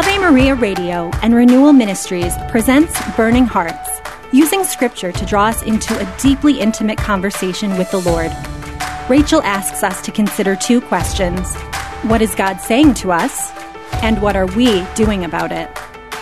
Ave Maria Radio and Renewal Ministries presents Burning Hearts, using Scripture to draw us into a deeply intimate conversation with the Lord. Rachel asks us to consider two questions. What is God saying to us? And what are we doing about it?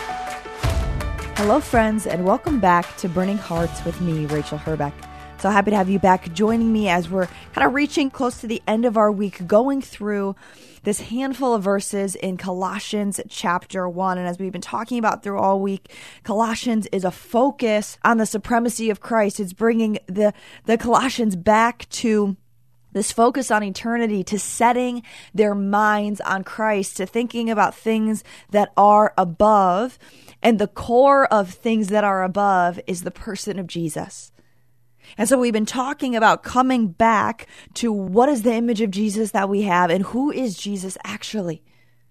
Hello, friends, and welcome back to Burning Hearts with me, Rachel Herbeck. So happy to have you back joining me as we're kind of reaching close to the end of our week, going through this handful of verses in Colossians chapter 1. And as we've been talking about through all week, Colossians is a focus on the supremacy of Christ. It's bringing the Colossians back to this focus on eternity, to setting their minds on Christ, to thinking about things that are above. And the core of things that are above is the person of Jesus. And so we've been talking about coming back to what is the image of Jesus that we have and who is Jesus actually?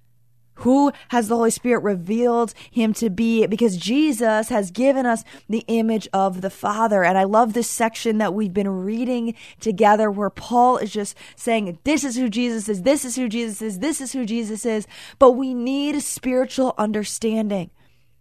Who has the Holy Spirit revealed him to be? Because Jesus has given us the image of the Father. And I love this section that we've been reading together where Paul is just saying, this is who Jesus is, this is who Jesus is, this is who Jesus is. But we need spiritual understanding.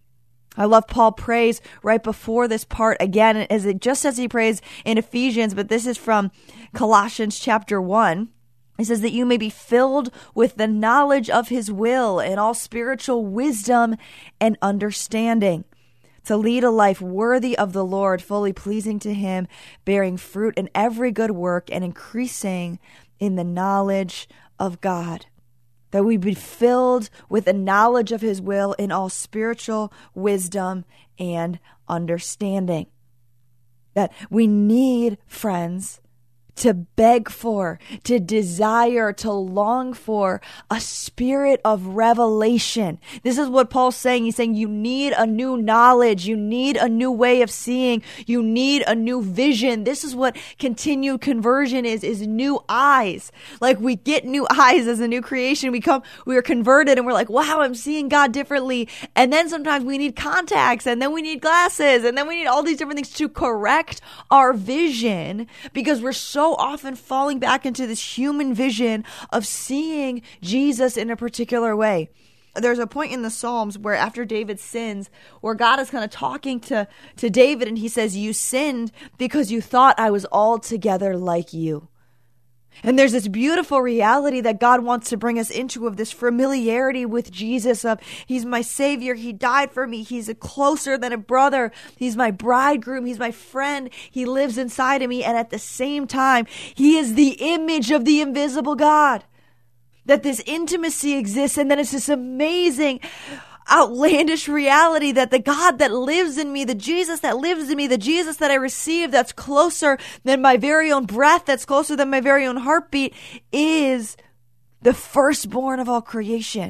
I love Paul prays right before this part again, just as he prays in Ephesians, but this is from Colossians chapter 1. He says that you may be filled with the knowledge of his will and all spiritual wisdom and understanding, to lead a life worthy of the Lord, fully pleasing to him, bearing fruit in every good work and increasing in the knowledge of God. That we be filled with the knowledge of his will in all spiritual wisdom and understanding. That we need, friends, to beg for, to desire, to long for a spirit of revelation. This is what Paul's saying. He's saying you need a new knowledge. You need a new way of seeing. You need a new vision. This is what continued conversion is new eyes. Like we get new eyes as a new creation. We are converted and we're like, wow, I'm seeing God differently. And then sometimes we need contacts and then we need glasses and then we need all these different things to correct our vision because we're so often falling back into this human vision of seeing Jesus in a particular way. There's a point in the Psalms where after David sins, where God is kind of talking to David and he says, you sinned because you thought I was altogether like you. And there's this beautiful reality that God wants to bring us into of this familiarity with Jesus of he's my savior. He died for me. He's closer than a brother. He's my bridegroom. He's my friend. He lives inside of me. And at the same time, he is the image of the invisible God. That this intimacy exists. And then it's this amazing outlandish reality that the God that lives in me, the Jesus that lives in me, the Jesus that I receive that's closer than my very own breath, that's closer than my very own heartbeat, is the firstborn of all creation.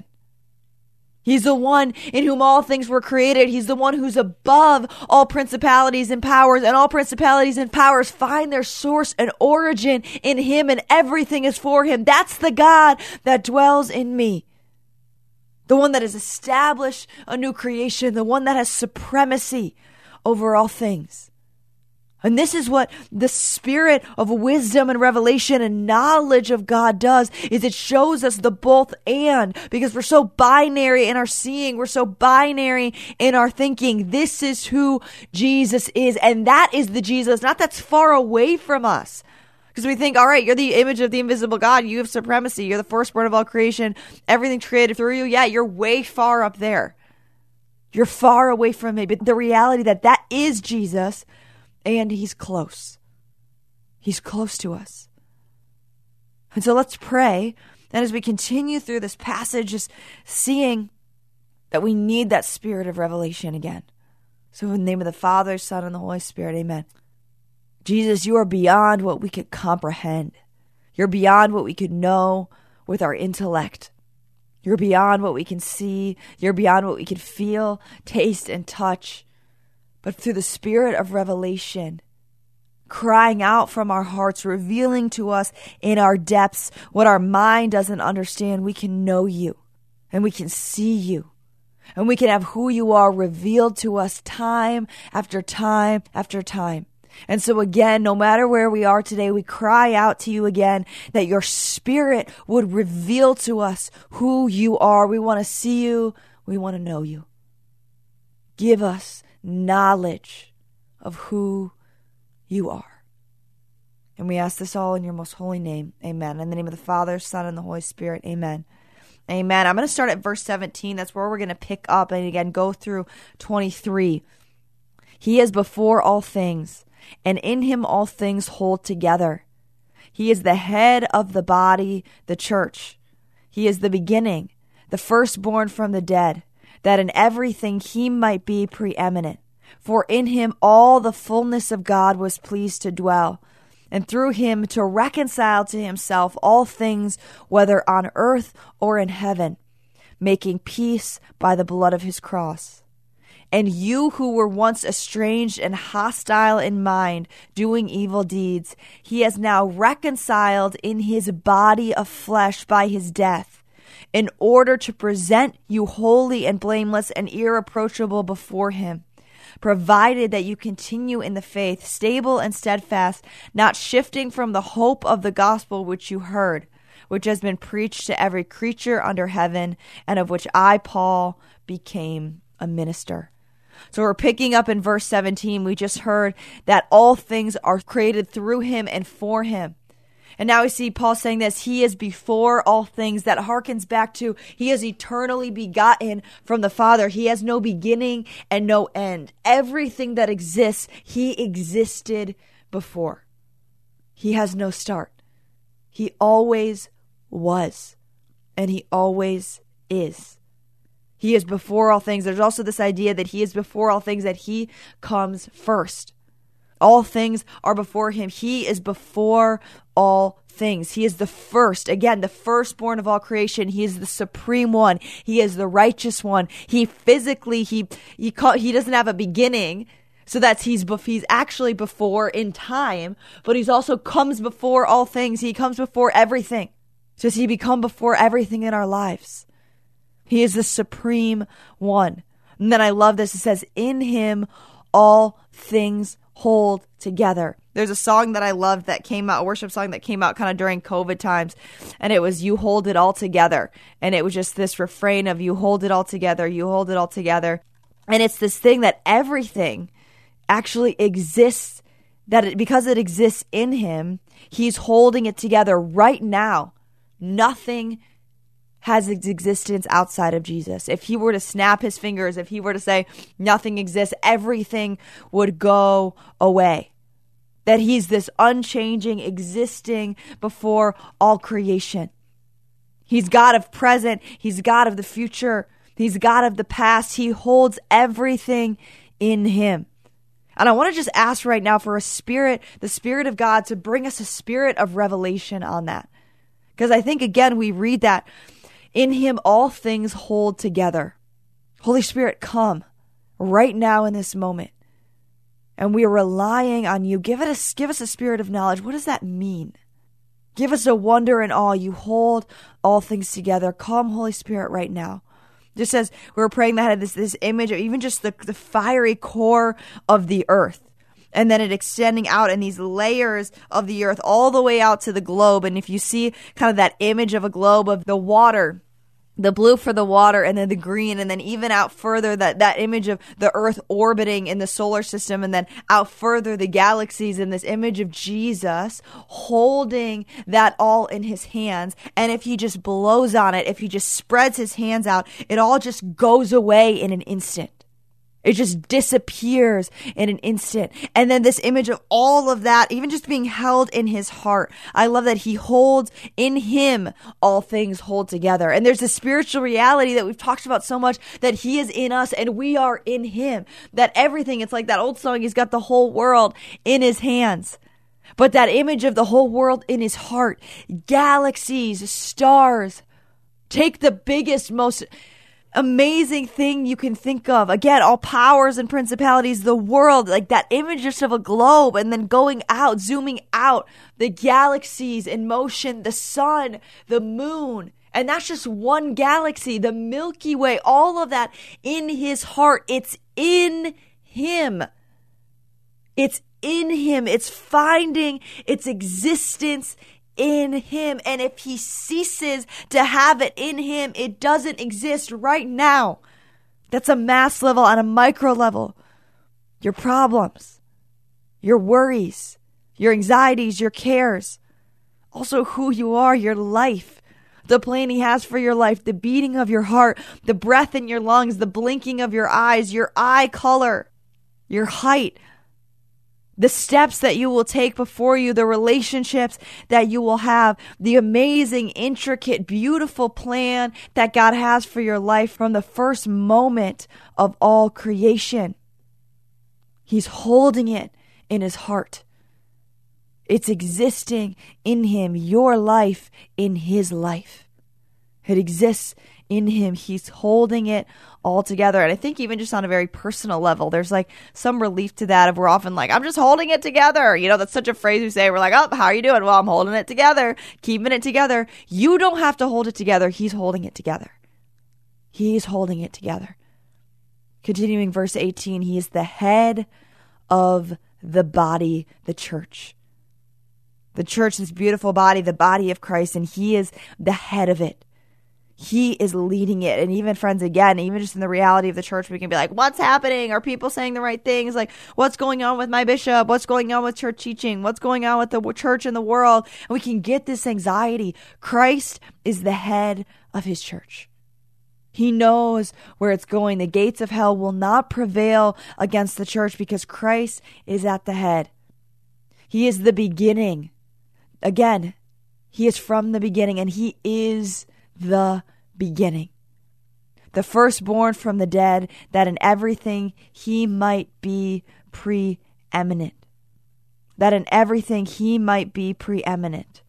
He's the one in whom all things were created. He's the one who's above all principalities and powers, and all principalities and powers find their source and origin in him, and everything is for him. That's the God that dwells in me. The one that has established a new creation, the one that has supremacy over all things. And this is what the spirit of wisdom and revelation and knowledge of God does, is it shows us the both and, because we're so binary in our seeing, we're so binary in our thinking. This is who Jesus is, and that is the Jesus, not that's far away from us. Because we think, all right, you're the image of the invisible God. You have supremacy. You're the firstborn of all creation. Everything's created through you. Yeah, you're way far up there. You're far away from me. But the reality that is Jesus, and he's close. He's close to us. And so let's pray. And as we continue through this passage, just seeing that we need that spirit of revelation again. So in the name of the Father, Son, and the Holy Spirit, amen. Jesus, you are beyond what we could comprehend. You're beyond what we could know with our intellect. You're beyond what we can see. You're beyond what we can feel, taste, and touch. But through the spirit of revelation, crying out from our hearts, revealing to us in our depths what our mind doesn't understand, we can know you and we can see you. And we can have who you are revealed to us time after time after time. And so again, no matter where we are today, we cry out to you again that your spirit would reveal to us who you are. We want to see you. We want to know you. Give us knowledge of who you are. And we ask this all in your most holy name. Amen. In the name of the Father, Son, and the Holy Spirit. Amen. Amen. I'm going to start at verse 17. That's where we're going to pick up and again go through 23. He is before all things, and in him all things hold together. He is the head of the body, the church. He is the beginning, the firstborn from the dead, that in everything he might be preeminent. For in him all the fullness of God was pleased to dwell, and through him to reconcile to himself all things, whether on earth or in heaven, making peace by the blood of his cross. And you who were once estranged and hostile in mind, doing evil deeds, he has now reconciled in his body of flesh by his death, in order to present you holy and blameless and irreproachable before him, provided that you continue in the faith, stable and steadfast, not shifting from the hope of the gospel which you heard, which has been preached to every creature under heaven, and of which I, Paul, became a minister. So we're picking up in verse 17. We just heard that all things are created through him and for him. And now we see Paul saying this, he is before all things. That harkens back to he is eternally begotten from the Father. He has no beginning and no end. Everything that exists, he existed before. He has no start. He always was, and he always is. He is before all things. There's also this idea that he is before all things, that he comes first. All things are before him. He is before all things. He is the first. Again, the firstborn of all creation. He is the supreme one. He is the righteous one. He physically, he doesn't have a beginning. So he's actually before in time, but he's also comes before all things. He comes before everything. Does he become before everything in our lives? He is the supreme one. And then I love this. It says, in him all things hold together. There's a song that I loved that came out, a worship song that came out kind of during COVID times. And it was, you hold it all together. And it was just this refrain of, you hold it all together. You hold it all together. And it's this thing that everything actually exists, because it exists in him, he's holding it together right now. Nothing has its existence outside of Jesus. If he were to snap his fingers, if he were to say nothing exists, everything would go away. That he's this unchanging, existing before all creation. He's God of present. He's God of the future. He's God of the past. He holds everything in him. And I want to just ask right now for the Spirit of God, to bring us a spirit of revelation on that. Because I think, again, we read that in him all things hold together. Holy Spirit, come right now in this moment. And we are relying on you. Give us a spirit of knowledge. What does that mean? Give us a wonder and awe. You hold all things together. Come, Holy Spirit, right now. Just as we were praying, that had this image of even just the fiery core of the earth. And then it extending out in these layers of the earth all the way out to the globe. And if you see kind of that image of a globe of the water, the blue for the water, and then the green, and then even out further, that image of the earth orbiting in the solar system, and then out further the galaxies, and this image of Jesus holding that all in his hands. And if he just blows on it, if he just spreads his hands out, it all just goes away in an instant. It just disappears in an instant. And then this image of all of that, even just being held in his heart. I love that he holds in him all things hold together. And there's this spiritual reality that we've talked about so much, that he is in us and we are in him. That everything, it's like that old song, he's got the whole world in his hands. But that image of the whole world in his heart, galaxies, stars, take the biggest, most amazing thing you can think of. Again, all powers and principalities, the world, like that image just of a globe, and then going out, zooming out, the galaxies in motion, the sun, the moon. And that's just one galaxy, the Milky Way, all of that in his heart. It's in him. It's in him. It's finding its existence in him. And if he ceases to have it in him, it doesn't exist right now. That's a mass level. On a micro level, your problems, your worries, your anxieties, your cares, also who you are, your life, the plan he has for your life, the beating of your heart, the breath in your lungs, the blinking of your eyes, your eye color, your height, the steps that you will take before you, the relationships that you will have, the amazing, intricate, beautiful plan that God has for your life from the first moment of all creation. He's holding it in his heart. It's existing in him, your life in his life. It exists in him. He's holding it all together. And I think even just on a very personal level, there's like some relief to that. If we're often like, I'm just holding it together. You know, that's such a phrase we say. We're like, oh, how are you doing? Well, I'm holding it together, keeping it together. You don't have to hold it together. He's holding it together. He's holding it together. Continuing verse 18, he is the head of the body, the church. The church, this beautiful body, the body of Christ, and he is the head of it. He is leading it. And even, friends, again, even just in the reality of the church, we can be like, what's happening? Are people saying the right things? Like, what's going on with my bishop? What's going on with church teaching? What's going on with the church in the world? And we can get this anxiety. Christ is the head of his church. He knows where it's going. The gates of hell will not prevail against the church because Christ is at the head. He is the beginning. Again, he is from the beginning, and he is the beginning. The firstborn from the dead, that in everything he might be preeminent. That in everything he might be preeminent.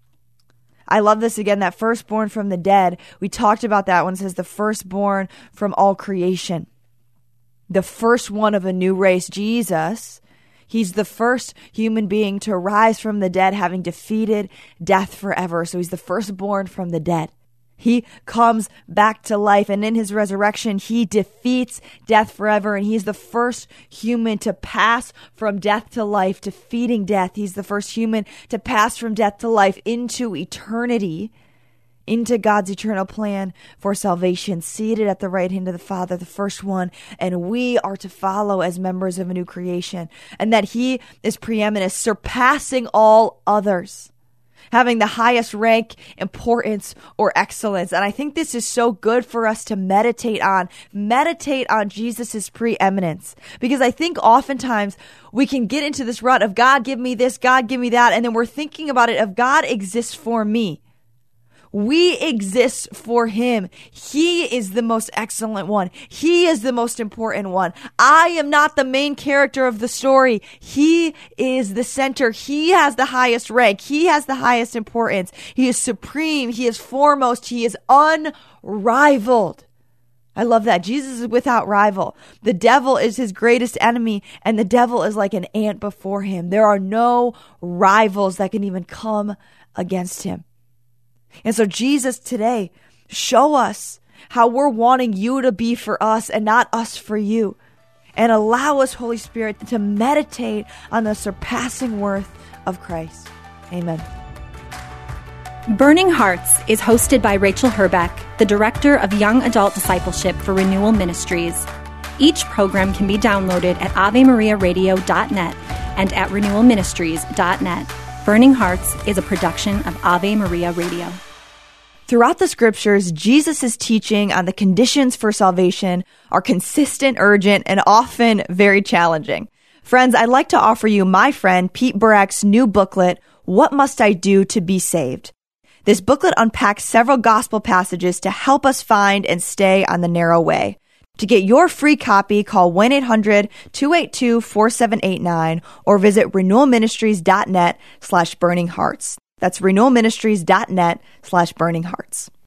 I love this again, that firstborn from the dead. We talked about that when it says the firstborn from all creation. The first one of a new race, Jesus. He's the first human being to rise from the dead, having defeated death forever. So he's the firstborn from the dead. He comes back to life, and in his resurrection, he defeats death forever. And he's the first human to pass from death to life, defeating death. He's the first human to pass from death to life into eternity, into God's eternal plan for salvation, seated at the right hand of the Father, the first one. And we are to follow as members of a new creation, and that he is preeminent, surpassing all others, having the highest rank, importance, or excellence. And I think this is so good for us to meditate on. Meditate on Jesus' preeminence. Because I think oftentimes we can get into this rut of God, give me this, God, give me that. And then we're thinking about it of God exists for me. We exist for him. He is the most excellent one. He is the most important one. I am not the main character of the story. He is the center. He has the highest rank. He has the highest importance. He is supreme. He is foremost. He is unrivaled. I love that. Jesus is without rival. The devil is his greatest enemy, and the devil is like an ant before him. There are no rivals that can even come against him. And so Jesus today, show us how we're wanting you to be for us and not us for you. And allow us, Holy Spirit, to meditate on the surpassing worth of Christ. Amen. Burning Hearts is hosted by Rachel Herbeck, the Director of Young Adult Discipleship for Renewal Ministries. Each program can be downloaded at AveMariaRadio.net and at RenewalMinistries.net. Burning Hearts is a production of Ave Maria Radio. Throughout the scriptures, Jesus' teaching on the conditions for salvation are consistent, urgent, and often very challenging. Friends, I'd like to offer you my friend Pete Burek's new booklet, What Must I Do to Be Saved? This booklet unpacks several gospel passages to help us find and stay on the narrow way. To get your free copy, call 1-800-282-4789 or visit renewalministries.net/burninghearts. That's renewalministries.net/burninghearts.